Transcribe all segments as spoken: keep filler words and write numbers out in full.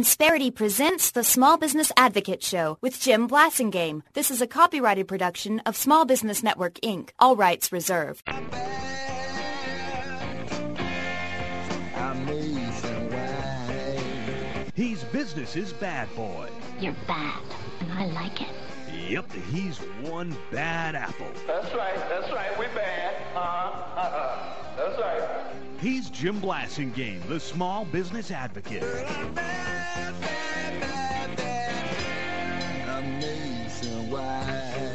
Insperity presents the Small Business Advocate Show with Jim Blasingame. This is a copyrighted production of Small Business Network, Incorporated. All rights reserved. He's business's bad boy. You're bad, and I like it. Yep, he's one bad apple. That's right, that's right, we bad. Uh-huh, uh-huh. That's right. He's Jim Blasingame, the small business advocate. Bad, bad, bad, bad. Amazing why.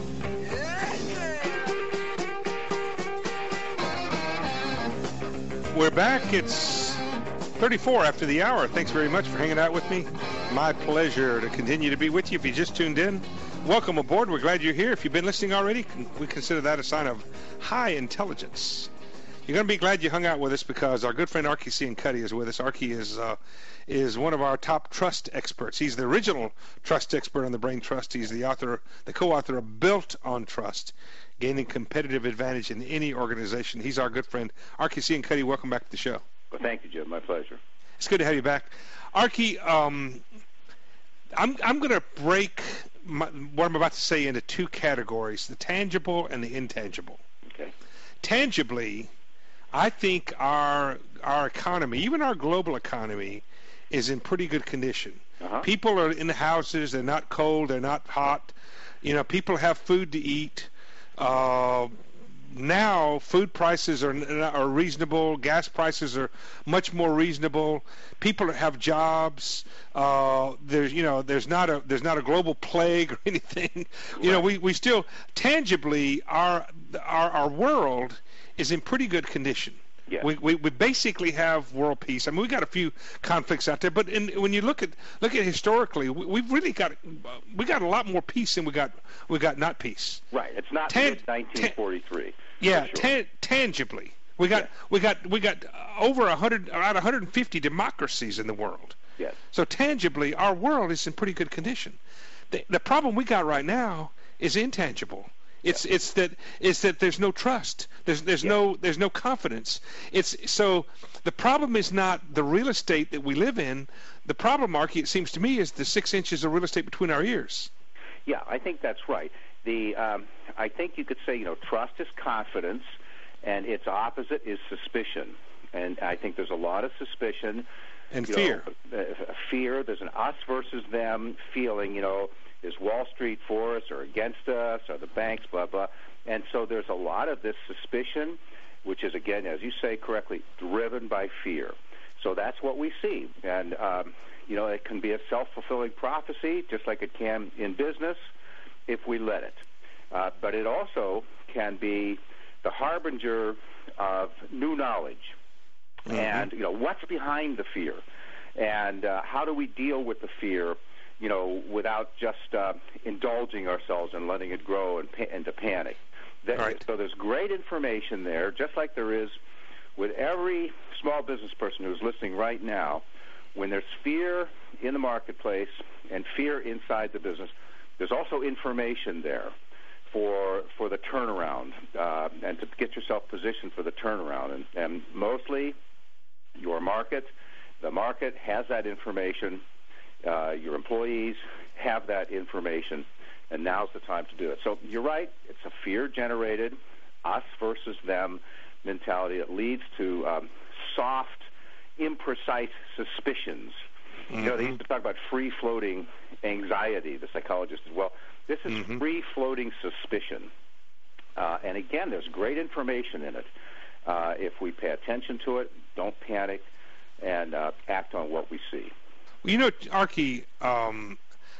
We're back. It's thirty-four after the hour. Thanks very much for hanging out with me. My pleasure to continue to be with you. If you just tuned in, welcome aboard. We're glad you're here. If you've been listening already, we consider that a sign of high intelligence. You're going to be glad you hung out with us because our good friend Archie Ciancutti is with us. Archie is uh, is one of our top trust experts. He's the original trust expert on the Brain Trust. He's the author, the co-author of Built on Trust, Gaining Competitive Advantage in Any Organization. He's our good friend. Archie Ciancutti, welcome back to the show. Well, thank you, Jim. My pleasure. It's good to have you back. Archie, um, I'm, I'm going to break my, what I'm about to say into two categories, the tangible and the intangible. Okay. Tangibly, I think our our economy, even our global economy, is in pretty good condition. Uh-huh. People are in the houses. They're not cold. They're not hot. You know, people have food to eat. Uh, now, food prices are are reasonable. Gas prices are much more reasonable. People have jobs. Uh, there's you know there's not a there's not a global plague or anything. You Right. know, we, we still tangibly our our our world is in pretty good condition. Yes. We, we we basically have world peace. I mean, we got a few conflicts out there, but in, when you look at look at historically, we, we've really got we got a lot more peace than we got we got not peace. Right. It's not Tan- nineteen forty-three. Yeah, sure. tan- tangibly, we got Yeah. we got we got over a hundred around one hundred fifty democracies in the world. Yes. So tangibly, our world is in pretty good condition. The, the problem we got right now is intangible. It's it's that it's that there's no trust. There's there's Yeah. no there's no confidence. It's so the problem is not the real estate that we live in. The problem, Marky, it seems to me, is the six inches of real estate between our ears. Yeah, I think that's right. The um, I think you could say, you know, trust is confidence, and its opposite is suspicion. And I think there's a lot of suspicion And you fear. know, uh, fear. There's an us versus them feeling. You know, is Wall Street for us or against us? Are the banks blah blah? And so there's a lot of this suspicion, which is again, as you say correctly, driven by fear. So that's what we see, and um, you know, it can be a self-fulfilling prophecy, just like it can in business, if we let it. Uh, but it also can be the harbinger of new knowledge. Mm-hmm. And, you know, what's behind the fear? And uh, how do we deal with the fear, you know, without just uh, indulging ourselves and letting it grow and pa- into panic? That, Right. So there's great information there, just like there is with every small business person who's listening right now. When there's fear in the marketplace and fear inside the business, there's also information there for for the turnaround uh, and to get yourself positioned for the turnaround. And, and mostly your market, the market has that information. Uh, your employees have that information, and now's the time to do it. So you're right. It's a fear-generated, us versus them mentality that leads to um, soft, imprecise suspicions. Mm-hmm. You know, they used to talk about free-floating anxiety, the psychologist as well. This is Mm-hmm. free-floating suspicion. Uh, and again, there's great information in it. Uh, if we pay attention to it, don't panic, and uh, act on what we see. You know, Archie, um,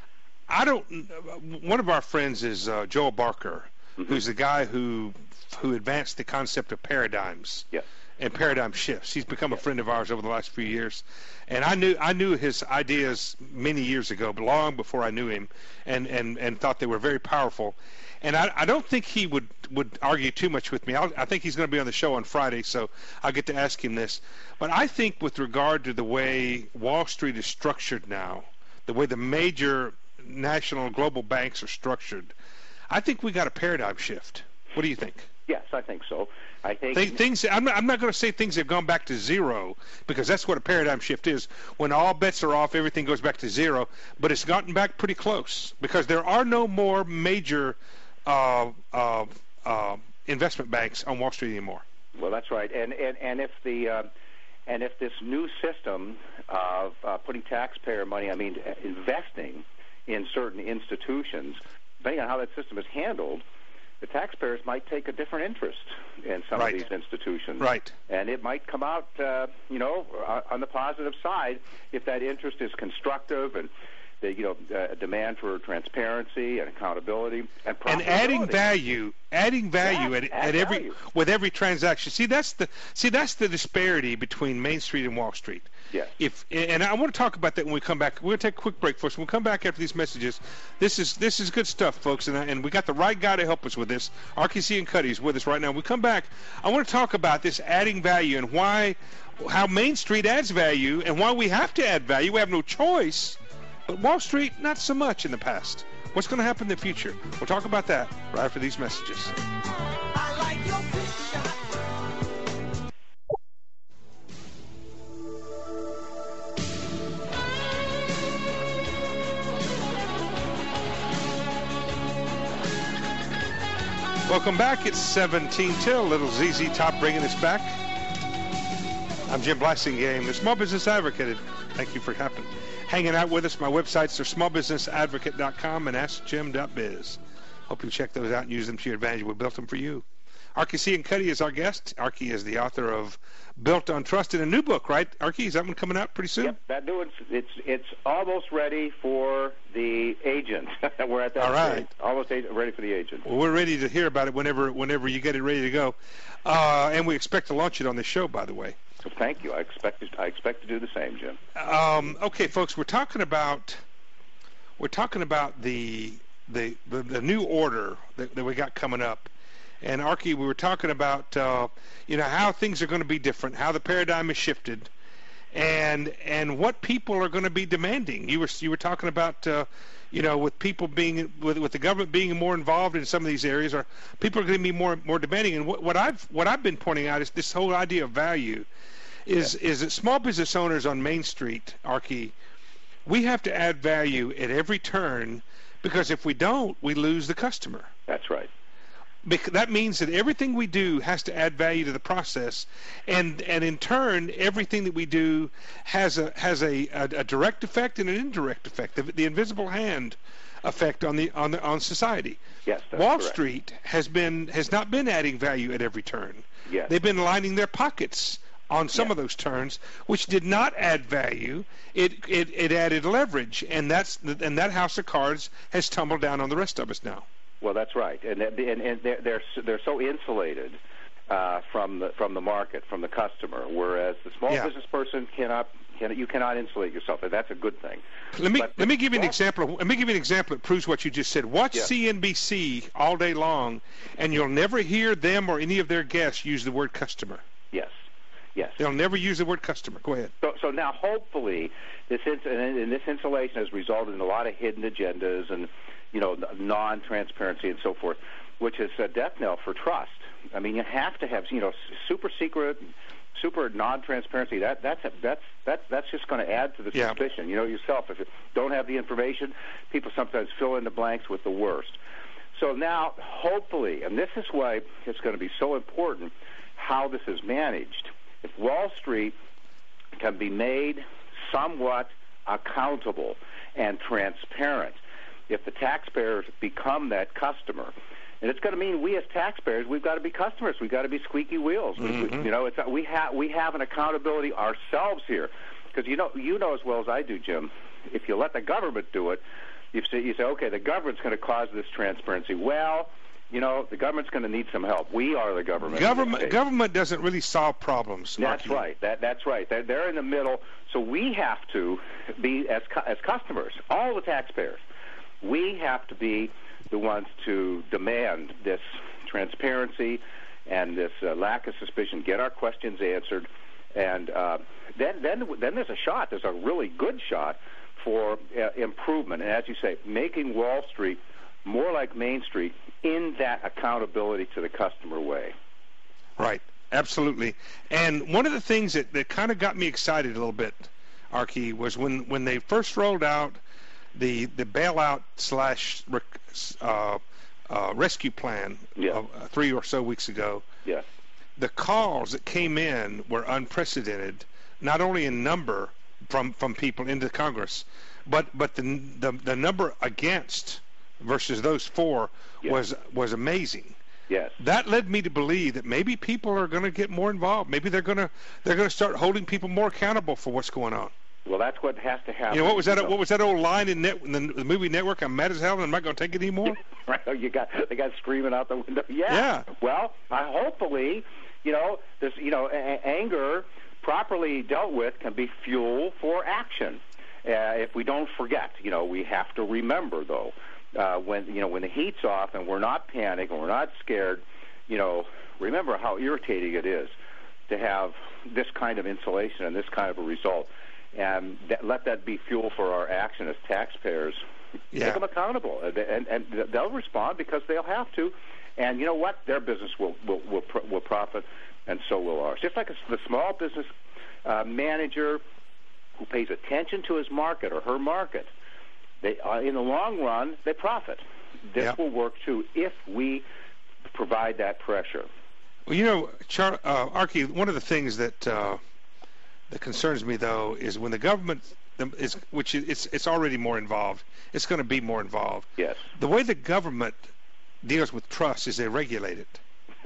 I don't. One of our friends is uh, Joel Barker, Mm-hmm. who's the guy who who advanced the concept of paradigms. Yes. And paradigm shifts. He's become a friend of ours over the last few years, and I knew I knew his ideas many years ago, but long before I knew him, and, and, and thought they were very powerful. And I, I don't think he would, would argue too much with me. I'll, I think he's going to be on the show on Friday, so I'll get to ask him this. But I think with regard to the way Wall Street is structured now, the way the major national global banks are structured, I think we got a paradigm shift. What do you think? Yes, I think so. I think Th- things. I'm not, I'm not going to say things have gone back to zero, because that's what a paradigm shift is. When all bets are off, everything goes back to zero. But it's gotten back pretty close, because there are no more major uh, uh, uh, investment banks on Wall Street anymore. Well, that's right. And and and if the uh, and if this new system of uh, putting taxpayer money, I mean, investing in certain institutions, depending on how that system is handled, the taxpayers might take a different interest in some Right. of these institutions. Right. And it might come out, uh, you know, uh, on the positive side if that interest is constructive and the, you know, uh, demand for transparency and accountability and And adding profitability. value, adding value Yeah, at, add at every value. with every transaction. See, that's the see that's the disparity between Main Street and Wall Street. Yes. If and I want to talk about that when we come back. We're going to take a quick break first. When we come back after these messages, this is this is good stuff, folks, and I, and we got the right guy to help us with this. R K C and Cuddy is with us right now. When we come back, I want to talk about this adding value and why, how Main Street adds value and why we have to add value. We have no choice, but Wall Street not so much in the past. What's going to happen in the future? We'll talk about that right after these messages. I like your big shot. Welcome back. It's seventeen till. Little Z Z Top bringing us back. I'm Jim Blasingame, the Small Business Advocate. Thank you for happening. Hanging out with us. My websites are small business advocate dot com and ask jim dot biz. Hope you check those out and use them to your advantage. We built them for you. Arky C. and Cuddy is our guest. Arky is the author of Built on Trust in a new book, right? Arky, is that one coming out pretty soon? Yep, that new one's it's it's almost ready for the agent. We're at that All right. stage. Almost a- ready for the agent. Well, we're ready to hear about it whenever whenever you get it ready to go. Uh, and we expect to launch it on this show, by the way. So thank you. I expect to, I expect to do the same, Jim. Um, okay, folks, we're talking about we're talking about the the the, the new order that, that we got coming up. And Arky, we were talking about uh, you know how things are going to be different, how the paradigm has shifted, and and what people are going to be demanding. You were you were talking about uh, you know with people being with with the government being more involved in some of these areas, or people are going to be more more demanding. And what, what I've what I've been pointing out is this whole idea of value. Is is that small business owners on Main Street, Arky, we have to add value at every turn, because if we don't, we lose the customer. That's right. Because that means that everything we do has to add value to the process, and and in turn, everything that we do has a has a, a, a direct effect and an indirect effect, the, the invisible hand effect on the on the on society. Yes, that's Wall correct. Street has been has not been adding value at every turn. Yes. They've been lining their pockets on some Yeah. of those turns, which did not add value. It, it it added leverage, and that's and that house of cards has tumbled down on the rest of us now. Well, that's right, and and, and they're, they're they're so insulated uh, from the from the market, from the customer, whereas the small Yeah. business person cannot can you cannot insulate yourself, and that's a good thing. Let me But- let me give you an well- example. Let me give you an example that proves what you just said. Watch Yeah. C N B C all day long, and you'll never hear them or any of their guests use the word customer. Yes, yes. They'll never use the word customer. Go ahead. So, so now, hopefully, this ins- and and this insulation has resulted in a lot of hidden agendas and, you know, non-transparency and so forth, which is a death knell for trust. I mean, you have to have, you know, s- super secret, super non-transparency. That that's a, that's that's that's just going to add to the Yeah. suspicion. You know yourself, if you don't have the information, people sometimes fill in the blanks with the worst. So now, hopefully, and this is why it's going to be so important how this is managed. If Wall Street can be made somewhat accountable and transparent, if the taxpayers become that customer, and it's going to mean we as taxpayers, we've got to be customers. We've got to be squeaky wheels. We- we- you know, it's we have we have an accountability ourselves here, because you know you know as well as I do, Jim. If you let the government do it, you say you say okay, the government's going to cause this transparency. Well, you know, the government's going to need some help. We are the government. in this Government case. government doesn't really solve problems. That's Arky. right. That that's right. They're, they're in the middle. So we have to be as cu- as customers, all the taxpayers. We have to be the ones to demand this transparency and this uh, lack of suspicion. Get our questions answered, and uh, then then then there's a shot. There's a really good shot for uh, improvement. And as you say, making Wall Street more like Main Street in that accountability to the customer way. Right. Absolutely. And one of the things that, that kind of got me excited a little bit, Archie, was when, when they first rolled out the the bailout slash uh, uh, rescue plan yeah. uh, three or so weeks ago. Yeah. The calls that came in were unprecedented, not only in number from, from people into Congress, but but the the, the number against versus those four yeah. was was amazing. Yes. That led me to believe that maybe people are going to get more involved. Maybe they're going to they're going to start holding people more accountable for what's going on. Well, that's what has to happen. You know, what was that? You know? What was that old line in, net, in the, the movie Network? I'm mad as hell, and I'm not going to take it anymore. Right? You got the guy screaming out the window. Yeah. Yeah. Well, I hopefully, you know, this, you know, a- anger properly dealt with can be fuel for action. Uh, if we don't forget, you know, we have to remember though. Uh, when you know when the heat's off and we're not panicked and we're not scared, you know, remember how irritating it is to have this kind of insulation and this kind of a result, and that, let that be fuel for our action as taxpayers. Yeah. Make them accountable, and, and, and they'll respond because they'll have to. And you know what? Their business will will will, will profit, and so will ours. Just like a, the small business uh, manager who pays attention to his market or her market. They, uh, in the long run, they profit. This yep. will work too if we provide that pressure. Well, you know, Char- uh, Archie, one of the things that uh, that concerns me though is when the government is, which is it's it's already more involved. It's going to be more involved. Yes. The way the government deals with trust is they regulate it.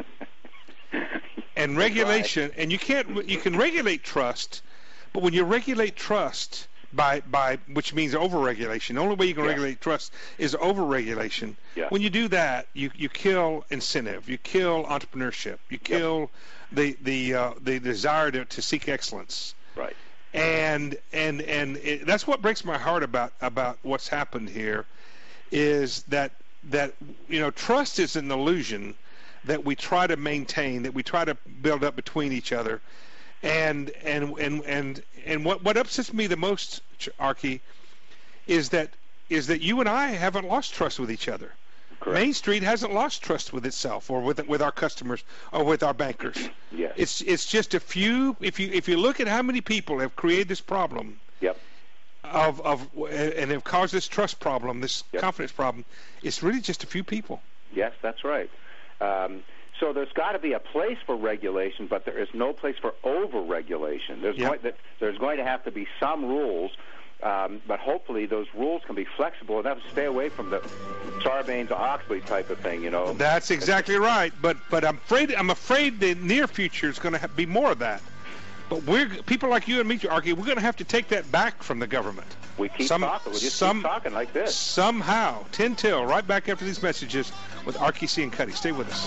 And regulation, right. and you can't you can regulate trust, but when you regulate trust. By, by which means overregulation. The only way you can yeah. regulate trust is overregulation. Yeah. When you do that, you, you kill incentive, you kill entrepreneurship, you kill yep. the the uh, the desire to, to seek excellence. Right. And and and it, that's what breaks my heart about about what's happened here, is that that you know trust is an illusion that we try to maintain, that we try to build up between each other. And and and and and what what upsets me the most, Archie, is that is that you and I haven't lost trust with each other. Correct. Main Street hasn't lost trust with itself or with with our customers or with our bankers. Yes. It's it's just a few. If you if you look at how many people have created this problem. Yep. Of of and have caused this trust problem, this yep. confidence problem, it's really just a few people. Yes, that's right. Um, So there's got to be a place for regulation, but there is no place for over-regulation. There's, yep. going, there's going to have to be some rules, um, but hopefully those rules can be flexible enough to stay away from the Sarbanes-Oxley type of thing, you know. That's exactly right. But but I'm afraid I'm afraid the near future is going to be more of that. But we're people like you and me, Archie, we're going to have to take that back from the government. We keep some, talking. We just some, keep talking like this. Somehow. ten till, right back after these messages with Archie C. and Cuddy. Stay with us.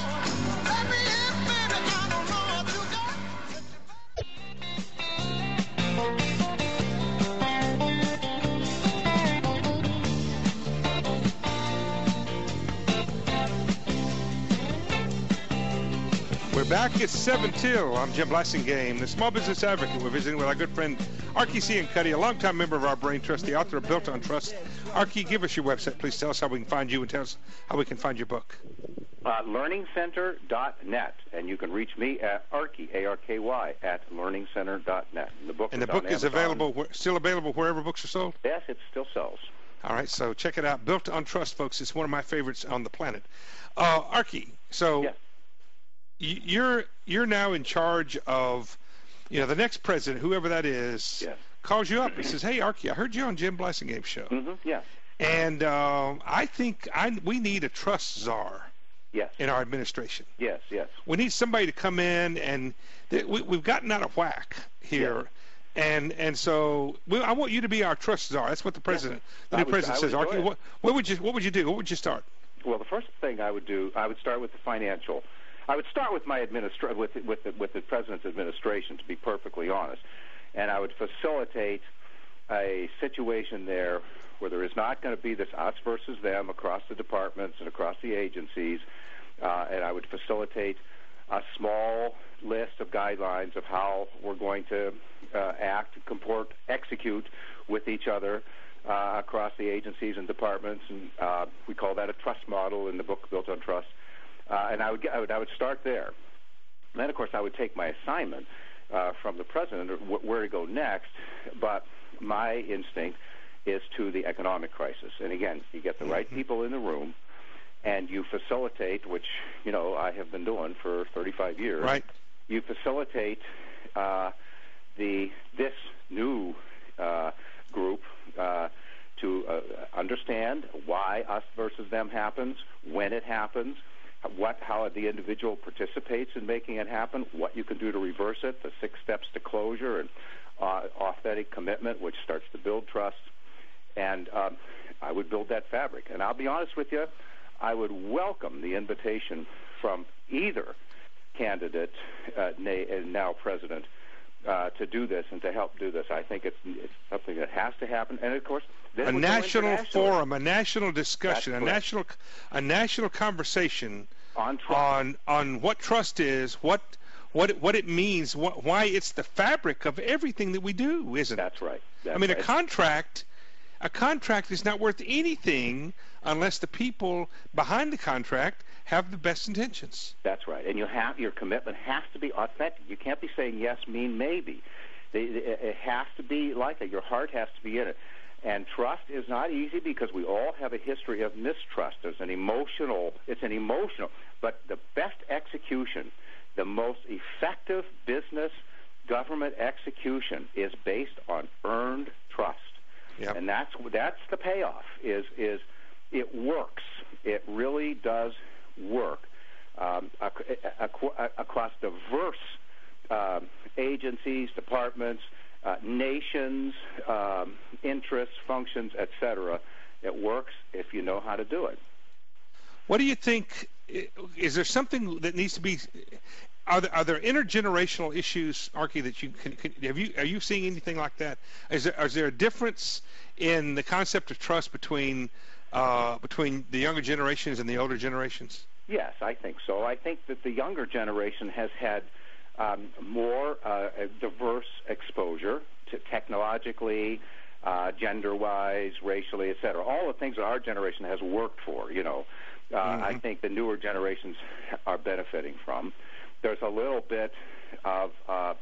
We're back at seven till. I'm Jim Blasingame, the Small Business Advocate. We're visiting with our good friend Archie C. and Cuddy, a longtime member of our Brain Trust, the author of Built on Trust. Archie, give us your website. Please tell us how we can find you and tell us how we can find your book. Uh, learning center dot net, and you can reach me at Arky, A R K Y, at learning center dot net. And the book, and the is, book on is Amazon. available, still available wherever books are sold? Yes, it still sells. All right, so check it out. Built on Trust, folks. It's one of my favorites on the planet. Uh, Archie, so yes. you're you're now in charge of, you know, the next president, whoever that is, yes. calls you up and says, "Hey, Archie, I heard you on Jim Blasingame show, Mm-hmm. Yes. and uh, I think I we need a trust czar." Yes. In our administration. Yes, yes. We need somebody to come in, and th- we, we've gotten out of whack here. Yes. And and so we, I want you to be our trust czar. That's what the president, yes. the new would, president says. would Archie, what, what would you what would you do? What would you start? Well, the first thing I would do, I would start with the financial. I would start with my administra- with with the, with the president's administration, to be perfectly honest, and I would facilitate a situation there where there is not going to be this us versus them across the departments and across the agencies, uh, and I would facilitate a small list of guidelines of how we're going to uh, act, comport, execute with each other uh, across the agencies and departments, and uh, we call that a trust model in the book Built on Trust. Uh, and I would, I would I would start there, And then, of course, I would take my assignment uh, from the president wh- where to go next. But my instinct is to the economic crisis. And again, you get the right people in the room, and you facilitate, which, you know, I have been doing for thirty-five years. Right. You facilitate uh, the this new uh, group uh, to uh, understand why us versus them happens, when it happens, what how the individual participates in making it happen, what you can do to reverse it, the six steps to closure, and uh, authentic commitment, which starts to build trust. And um, I would build that fabric. And I'll be honest with you, I would welcome the invitation from either candidate, uh, now president, uh, to do this and to help do this. I think it's, it's something that has to happen. And, of course, this a national forum, a national discussion, a That's national, a national conversation on trust. on on what trust is, what what it, what it means, what, why it's the fabric of everything that we do, isn't it? That's right. That's I mean, right. a contract, a contract is not worth anything unless the people behind the contract have the best intentions. That's right. And you have your commitment has to be authentic. You can't be saying yes, mean maybe. They, it has to be like it. Your heart has to be in it. And trust is not easy because we all have a history of mistrust. There's an emotional, it's an emotional, but the best execution, the most effective business government execution is based on earned trust. Yep. And that's that's the payoff, is is it works. It really does work um, ac- ac- across diverse uh, agencies, departments, uh, nations, um, interests, functions, et cetera. It works if you know how to do it. What do you think? Is there something that needs to be? Are there, are there intergenerational issues, Archie, that you can, can have you are you seeing anything like that? Is there is there a difference in the concept of trust between uh, between the younger generations and the older generations? Yes, I think so. I think that the younger generation has had um, more uh, diverse exposure to technologically, uh, gender-wise, racially, et cetera. All the things that our generation has worked for, you know, uh, mm-hmm. I think the newer generations are benefiting from. There's a little bit of uh,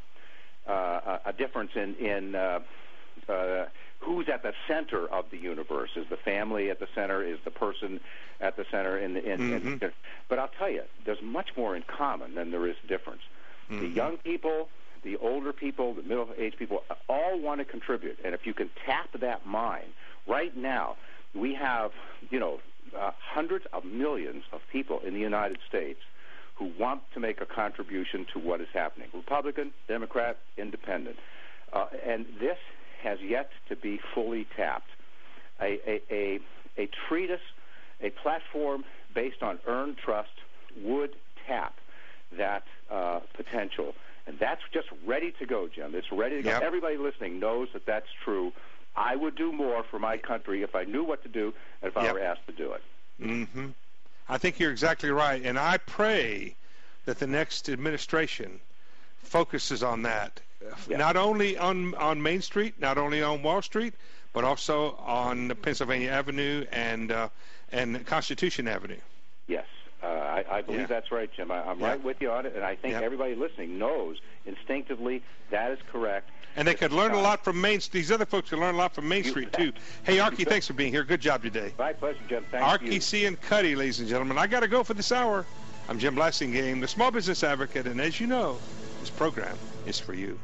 uh, a difference in, in uh, uh, who's at the center of the universe. Is the family at the center? Is the person at the center? In the, in, mm-hmm. in, but I'll tell you, there's much more in common than there is difference. Mm-hmm. The young people, the older people, the middle-aged people, all want to contribute. And if you can tap that mind, right now we have, you know, uh, hundreds of millions of people in the United States who want to make a contribution to what is happening. Republican, Democrat, Independent. Uh, and this has yet to be fully tapped. A, a, a, a treatise, a platform based on earned trust would tap that uh, potential. And that's just ready to go, Jim. It's ready to go. Yep. Everybody listening knows that that's true. I would do more for my country if I knew what to do and if I yep. were asked to do it. Mm-hmm. I think you're exactly right, and I pray that the next administration focuses on that, yeah. not only on on Main Street, not only on Wall Street, but also on Pennsylvania Avenue and uh, and Constitution Avenue. Yes, uh, I, I believe yeah. that's right, Jim. I, I'm yeah. right with you on it, and I think yeah. everybody listening knows instinctively that is correct. And they could learn a lot from Main Street. These other folks could learn a lot from Main You Street, bet. too. Hey, Archie, thanks for being here. Good job today. My pleasure, Jim. Thank Archie you. C. and Cuddy, ladies and gentlemen. I got to go for this hour. I'm Jim Blasingame, the Small Business Advocate, and as you know, this program is for you.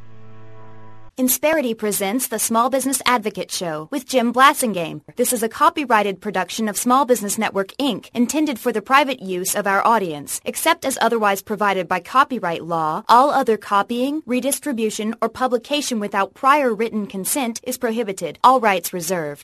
Insperity presents the Small Business Advocate Show with Jim Blasingame. This is a copyrighted production of Small Business Network, Incorporated, intended for the private use of our audience. Except as otherwise provided by copyright law, all other copying, redistribution, or publication without prior written consent is prohibited. All rights reserved.